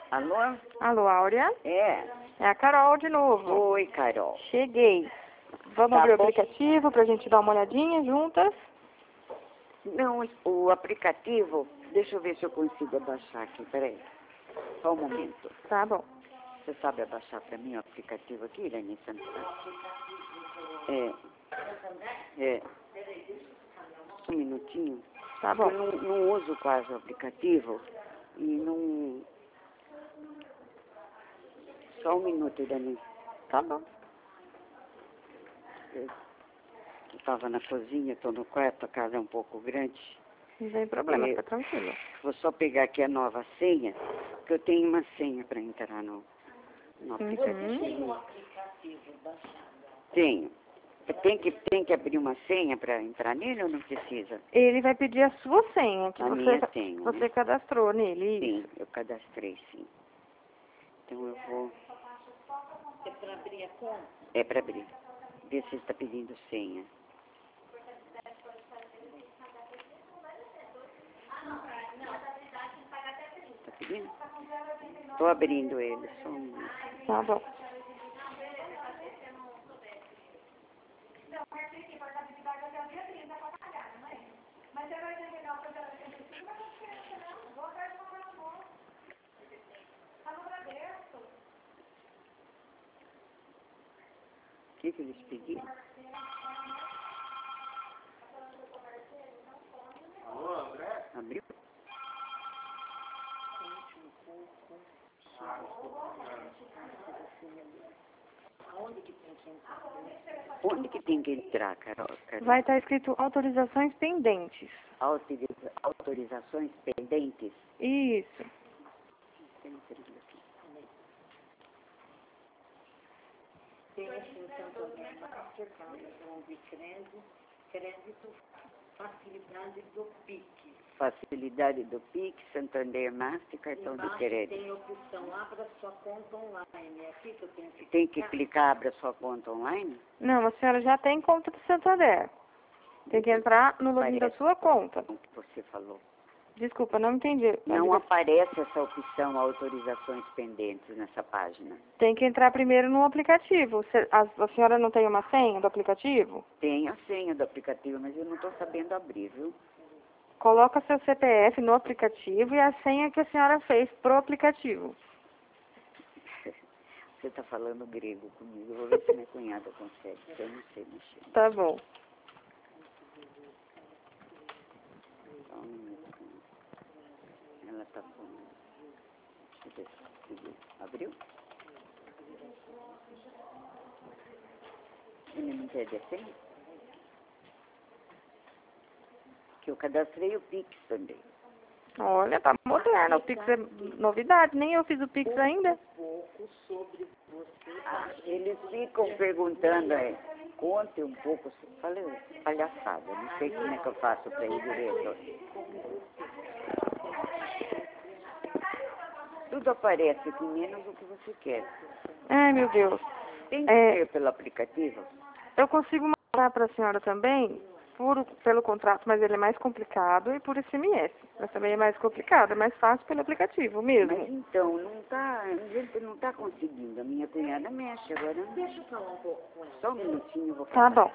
Alô? Alô, Áurea? É. É a Carol de novo. Oi, Carol. Cheguei. Vamos Tá abrir o bom. aplicativo pra gente dar uma olhadinha juntas? Não, o aplicativo, deixa eu ver se eu consigo abaixar aqui, peraí. Só um momento. Tá bom. Você sabe abaixar pra mim o aplicativo aqui, Irene Santana? É. Um minutinho. Tá bom. Eu não uso quase o aplicativo e não... Só um minuto, Irene. Tá bom. Eu estava na cozinha, estou no quarto, a casa é um pouco grande. Não tem problema, fica tranquilo. Vou só pegar aqui a nova senha, porque eu tenho uma senha para entrar no aplicativo. Tem um aplicativo baixado? Tenho. Tem que abrir uma senha para entrar nele ou não precisa? Ele vai pedir a sua senha, que Minha senha, você né? cadastrou nele, Sim, isso. eu cadastrei, sim. Então eu vou... É para abrir a conta? É para abrir. Ver se está pedindo senha. Está pedindo? Estou abrindo ele, só um minuto. Tá bom. O que eles pediram? Alô, André? Abriu? Onde que tem que entrar, Carol? Vai estar escrito autorizações pendentes. Autorizações pendentes? Isso. Tem três aqui. Tem assim, Santander Mastercard, cartão de crédito, facilidade do PIX. Facilidade do PIX, Santander Master, cartão de Embaixo crédito. tem a opção, abra sua conta online. É aqui que eu tenho que Tem que clicar, abra sua conta online? Não, a senhora já tem conta do Santander. Tem que entrar no login da sua conta. O que você falou. Desculpa, não entendi. Não aparece essa opção autorizações pendentes nessa página. Tem que entrar primeiro no aplicativo. A senhora não tem uma senha do aplicativo? Tem a senha do aplicativo, mas eu não estou sabendo abrir, viu? Coloca seu CPF no aplicativo e a senha que a senhora fez pro aplicativo. Você está falando grego comigo. Eu vou ver se minha cunhada consegue, porque eu não sei mexer. Tá bom. Só um minuto. Ela está com... Deixa eu ver se abriu. Ele não pede a senha? Que eu cadastrei o Pix também. Olha, tá moderno. O Pix é novidade. Nem eu fiz o Pix ainda. pouco sobre você. Eles ficam perguntando, conte um pouco. Falei, palhaçada, não sei como é que eu faço para ir direito. Tudo aparece aqui, menos o que você quer. Ai, meu Deus. Tem que ser pelo aplicativo? Eu consigo mandar para a senhora também pelo contrato, mas ele é mais complicado, e por SMS. Mas também é mais complicado, é mais fácil pelo aplicativo mesmo. Mas então, a gente não está conseguindo. A minha cunhada mexe agora. Deixa eu falar um pouco com ela. Só um minutinho, eu vou Tá bom.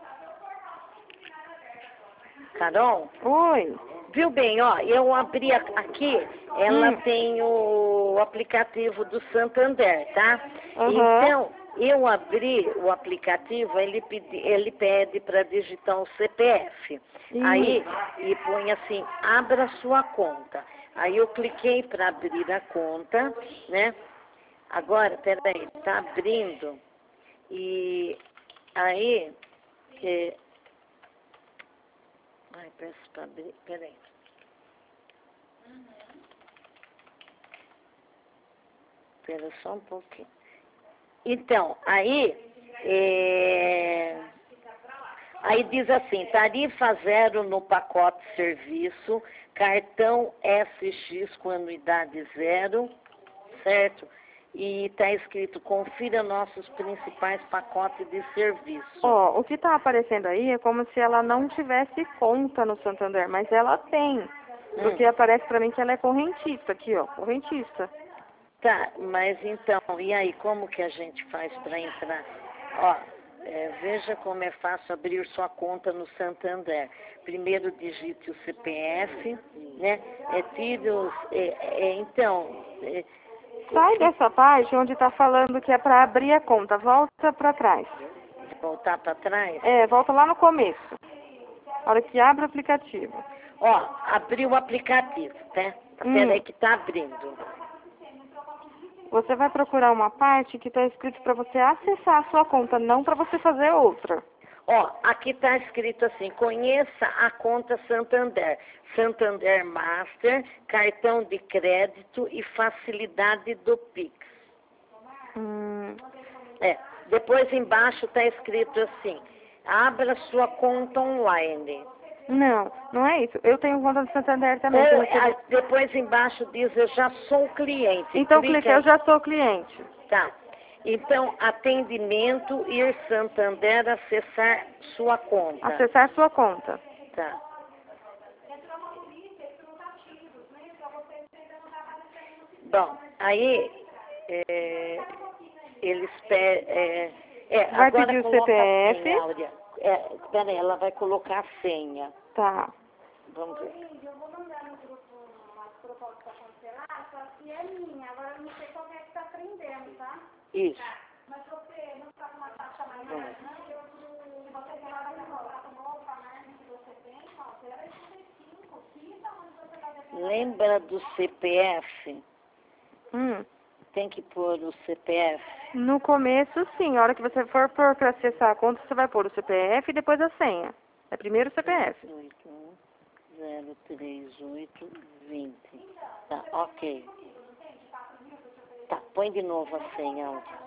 Carol, Oi. viu bem, ó, eu abri aqui, ela tem o aplicativo do Santander, tá? Aham. Então, eu abri o aplicativo, ele pede para digitar o CPF. Aí, e põe assim, abra sua conta. Aí eu cliquei para abrir a conta, né? Agora, peraí, tá abrindo. E aí... Ai, peço para abrir, peraí. Espera só um pouquinho. Então, aí diz assim, tarifa zero no pacote serviço, cartão SX com anuidade zero, certo? E está escrito, confira nossos principais pacotes de serviço. Ó, o que tá aparecendo aí é como se ela não tivesse conta no Santander, mas ela tem. Porque aparece pra mim que ela é correntista aqui, ó, correntista. Tá, mas então, e aí, como que a gente faz para entrar? Ó, veja como é fácil abrir sua conta no Santander. Primeiro digite o CPF, né? Sai dessa parte onde está falando que é para abrir a conta. Volta para trás. Voltar para trás? Volta lá no começo. A hora que abre o aplicativo. Ó, abriu o aplicativo, tá? Peraí que tá abrindo. Você vai procurar uma parte que está escrito para você acessar a sua conta, não para você fazer outra. Ó, aqui está escrito assim, conheça a conta Santander. Santander Master, cartão de crédito e facilidade do Pix. Depois embaixo está escrito assim, abra sua conta online. Não, não é isso. Eu tenho conta do Santander também. Depois embaixo diz, eu já sou cliente. Então clica, eu já sou cliente. Tá. Então, atendimento, ir Santander, acessar sua conta. Acessar sua conta. Tá. Bom, aí, eles pedem... vai agora pedir o CPF. Senha, Áurea. Peraí, ela vai colocar a senha. Tá. Vamos ver. Eu vou mandar no grupo umas propostas para cancelar, só que é minha. Agora eu não sei qual é que está prendendo, tá? Isso. Mas você não está com uma taxa mais alta, não? Você tem lá na nova, né? Que você tem, ó, 0,85. Fica onde você vai depois. Lembra do CPF? Tem que pôr o CPF? No começo, sim. A hora que você for para acessar a conta, você vai pôr o CPF e depois a senha. É primeiro o CPF. 03820. Tá, ok. Tá, põe de novo a senha, Áurea.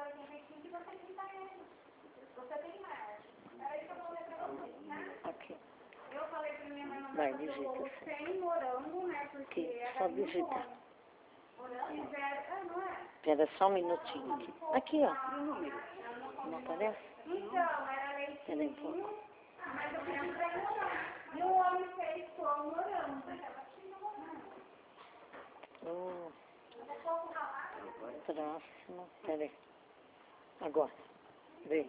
Ok. Vai, digita a senha. Tem morango, né? Aqui, só digitar. Espera só um minutinho aqui. Aqui, ó. Não aparece? Então, era leite. Espera aí um pouco. Mas eu lembro da morango. E o homem fez com morango. Próximo. Espera aí. Agora. Vem.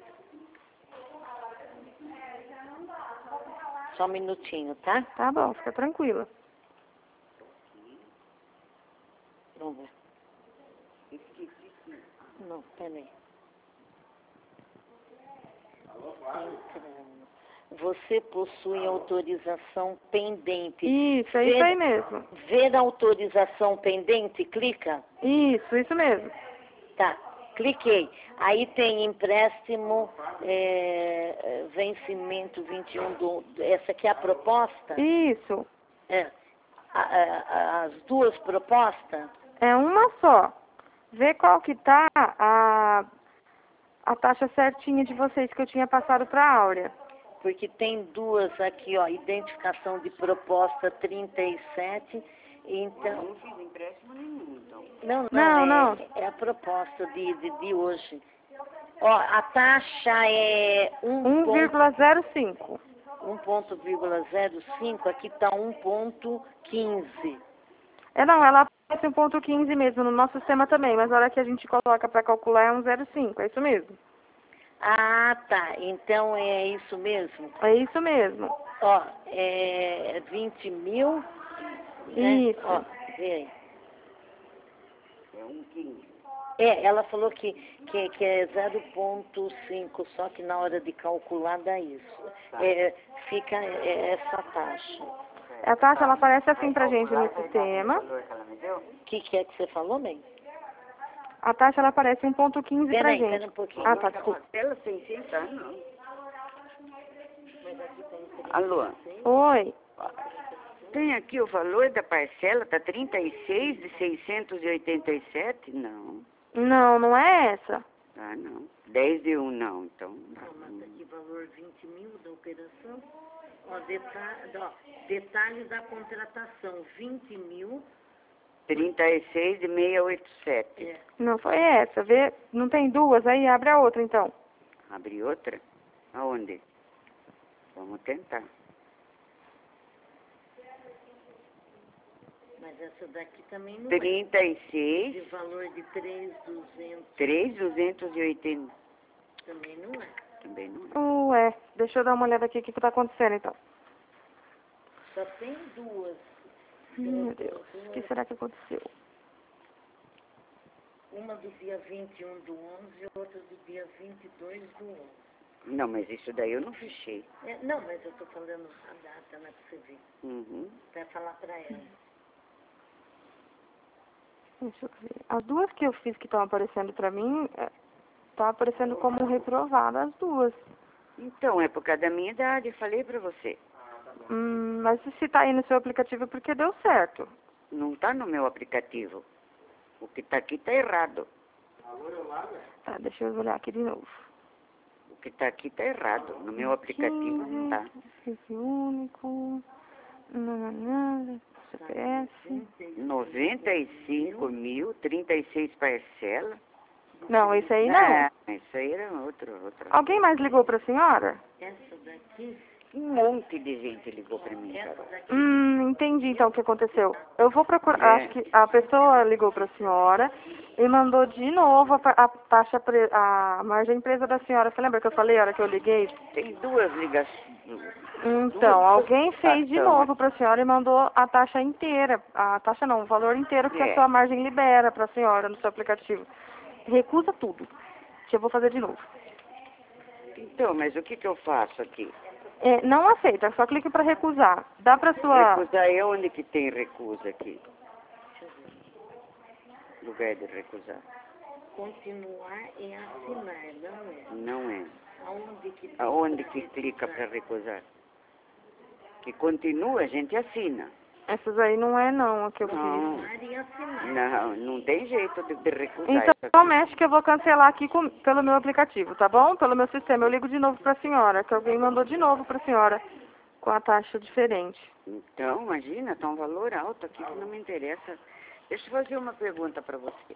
Só um minutinho, tá? Tá bom, fica tranquila. Vamos ver. Não, peraí. Entrando. Você possui autorização pendente. Isso, é isso aí mesmo. Ver a autorização pendente, clica. Isso mesmo. Tá, cliquei. Aí tem empréstimo, vencimento 21 essa aqui é a proposta? Isso. As duas propostas? É uma só. Vê qual que tá a taxa certinha de vocês que eu tinha passado para a Áurea. Porque tem duas aqui, ó, identificação de proposta 37, então... Não fiz empréstimo nenhum, então. Não. É a proposta de hoje. Ó, a taxa é 1,05. 1,05, aqui tá 1,15. Não, ela aparece 1,15 mesmo no nosso sistema também, mas a hora que a gente coloca para calcular é 1,05, é isso mesmo. Ah, tá. Então é isso mesmo? É isso mesmo. Ó, é 20 mil. Né? Isso. Ó, vê aí. É 1,15. Ela falou que é 0,5, só que na hora de calcular dá isso. Fica essa taxa. A taxa, ela aparece assim pra gente no sistema. O que é que você falou, bem? A taxa, ela aparece 1,15 pra gente. Pera um pouquinho. Ah, tá, desculpa. Ela 600, não. Alô? Oi. Tem aqui o valor da parcela, tá 36 de 687? Não. Não, não é essa. Ah, não. 10 de 1, não. Então, Não, mas tá aqui valor 20 mil da operação. Ó, detalhe da contratação, 20 mil. 36 de 687. Não foi essa. Vê, não tem duas, aí abre a outra então. Abre outra? Aonde? Vamos tentar. Mas essa daqui também não é. 36. De valor de 3.200. 3.280. Também não é. Também não é. Ué, deixa eu dar uma olhada aqui o que tá acontecendo então. Só tem duas. Meu Deus, o que será que aconteceu? Uma do dia 21 do 11 e outra do dia 22 do 11. Não, mas isso daí eu não fechei. Não, mas eu tô falando a data, né, pra você ver. Uhum. Pra falar pra ela. Deixa eu ver. As duas que eu fiz que estão aparecendo pra mim, tá aparecendo como reprovada as duas. Então, é por causa da minha idade, eu falei pra você. Mas se tá aí no seu aplicativo é porque deu certo. Não tá no meu aplicativo. O que tá aqui tá errado. Tá, deixa eu olhar aqui de novo. O que tá aqui tá errado. No meu aplicativo não tá. Esse único. CPF. 95.000, 36 parcelas. Não, esse aí não. Isso aí era outra. Alguém mais ligou pra senhora? Essa daqui, Um monte de gente ligou pra mim, cara. Entendi então o que aconteceu. Eu vou procurar, É. acho que a pessoa ligou pra senhora e mandou de novo a taxa, a margem empresa da senhora. Você lembra que eu falei a hora que eu liguei? Tem duas ligações. Então, alguém fez de ligações. novo pra senhora e mandou a taxa inteira. A taxa não, o valor inteiro que a É. sua margem libera pra senhora no seu aplicativo. Recusa tudo, que eu vou fazer de novo. Então, mas o que eu faço aqui? Não aceita, só clique para recusar. Dá para sua... Recusar é onde que tem recusa aqui? Lugar de recusar. continuar e assinar, não é? Não é. Aonde Aonde que clica para recusar? Que continua, a gente assina. Essas aí não é não, a que eu fiz. continuar e assinar. Não tem jeito de recusar. Então, essa só mexe que eu vou cancelar aqui pelo meu aplicativo, tá bom? Pelo meu sistema. Eu ligo de novo pra senhora, que alguém mandou de novo pra senhora com a taxa diferente. Então, imagina, tá um valor alto aqui que não me interessa. Deixa eu fazer uma pergunta para você.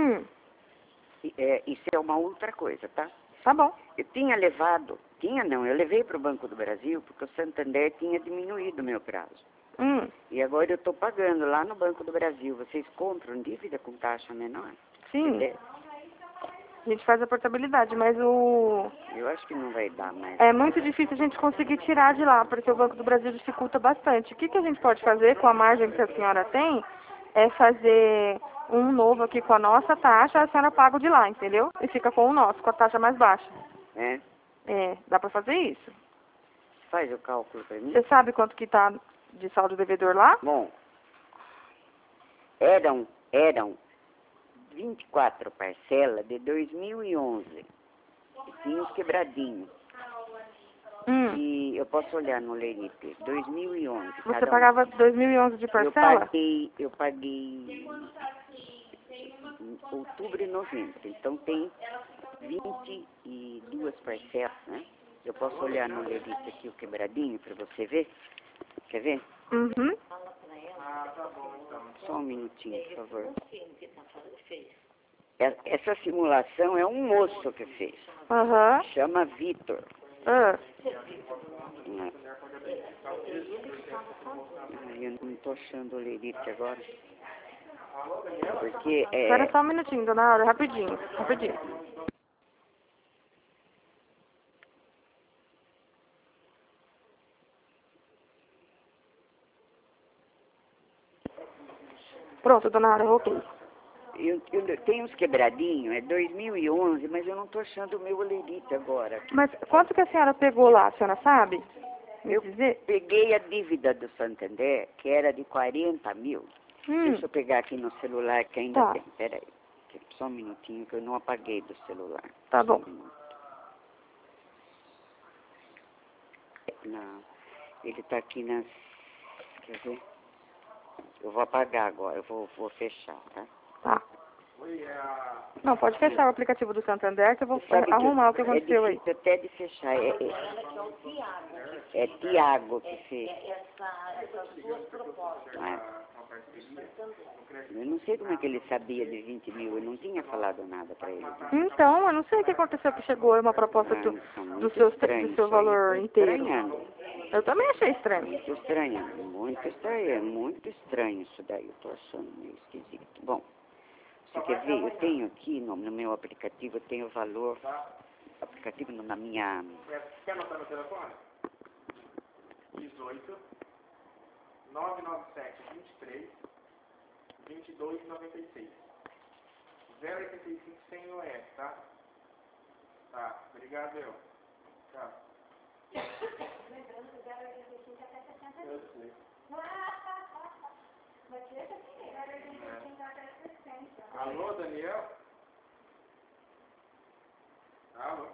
Isso é uma outra coisa, tá? Tá bom. Eu eu levei para o Banco do Brasil porque o Santander tinha diminuído o meu prazo. E agora eu estou pagando lá no Banco do Brasil. Vocês compram dívida com taxa menor? Sim. A gente faz a portabilidade, mas Eu acho que não vai dar mais. é muito difícil a gente conseguir tirar de lá, porque o Banco do Brasil dificulta bastante. O que a gente pode fazer com a margem que a senhora tem é fazer um novo aqui com a nossa taxa, a senhora paga o de lá, entendeu? E fica com o nosso, com a taxa mais baixa. Dá pra fazer isso. Faz o cálculo para mim. Você sabe quanto que tá de saldo devedor lá? Bom, eram 24 parcelas de 2011. Tinha uns quebradinhos. E eu posso olhar no Lerite. 2011. Você pagava 2011 de parcela? Eu paguei em outubro e novembro. Então tem 22 parcelas, né? Eu posso olhar no Lerite aqui o quebradinho para você ver? Quer ver? Só um minutinho, por favor. Essa simulação é um moço que fez. Chama Vitor. Eu não estou achando o Lerite agora. Porque Espera só um minutinho, dona Aura, rapidinho. Pronto, dona Aura, ok. Eu tenho uns quebradinhos, é 2011, mas eu não estou achando o meu Lerite agora. Mas quanto que a senhora pegou lá, a senhora sabe? Eu peguei a dívida do Santander, que era de 40 mil. Deixa eu pegar aqui no celular que ainda tem. Peraí. Só um minutinho que eu não apaguei do celular. Tá bom. Ele está aqui nas... Quer ver? Eu vou apagar agora, eu vou fechar, tá? Tá. Não, pode fechar o aplicativo do Santander que eu vou arrumar o que aconteceu aí. É até de fechar. É Tiago que fez. Essas duas propostas. parceria no crédito. Eu não sei como é que ele sabia de 20 mil, eu não tinha falado nada para ele. Então, eu não sei o que aconteceu que chegou uma proposta Ah, então, do muito seu estranho isso aí. valor Tô inteiro. estranhando. Eu também achei estranho. Muito estranho, muito estranho isso daí, eu tô achando meio esquisito. Bom, você quer ver, eu tenho aqui no meu aplicativo, eu tenho o valor, aplicativo na minha... Quer anotar meu telefone? 18 997 23 22 96 085 sem OS, tá? Tá, obrigado eu. Tchau. Lembrando que 0,85 até 60 Eu dias. sei. Mas deixa assim, 0,85 até 60. Alô, Daniel? Alô?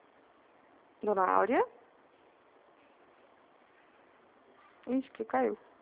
Dona Áurea? Ixi, que caiu.